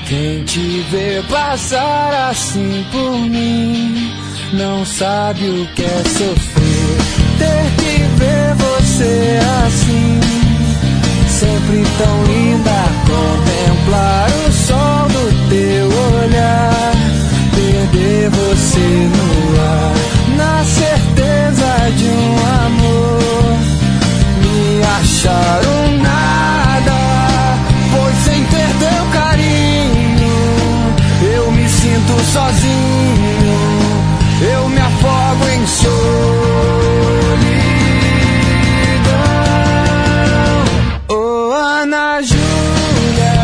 Quem te vê passar assim por mim não sabe o que é sofrer. Ter que ver você assim, sempre tão linda. Contemplar o sol do teu olhar, perder você no ar, na certeza de um amor. Me achar um nada, pois sem ter teu carinho eu me sinto sozinho, eu me afogo em solidão. Oh, Ana Júlia,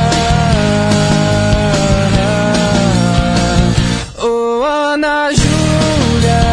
oh, Ana Júlia,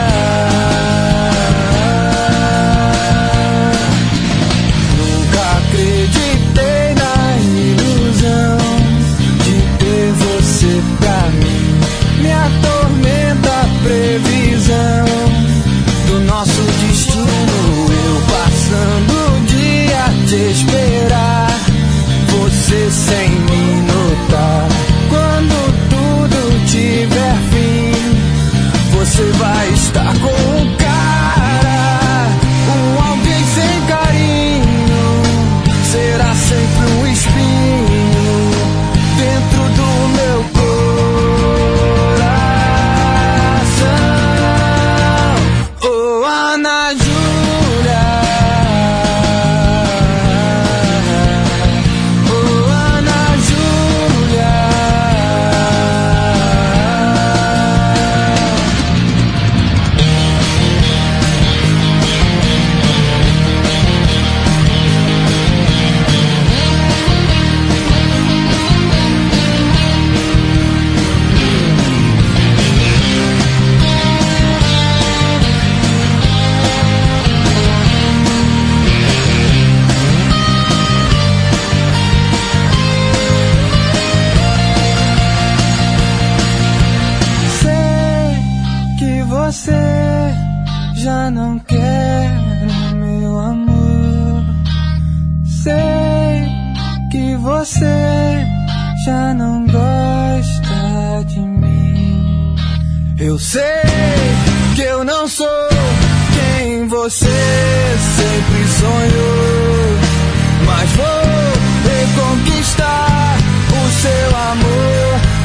nunca acreditei na ilusão de ter você pra mim. Me atormenta a previsão do nosso destino, eu passando o dia a te esperar, você sem me notar. Quando tudo tiver fim, você vai estar com um cara, um alguém sem carinho, será sempre um espinho dentro do meu coração. Oh, Ana Júlia, oh, Ana Júlia, sei que você já não quer meu amor. Sei que você já não gosta de mim. Eu sei que eu não sou quem você sempre sonhou, mas vou reconquistar o seu amor.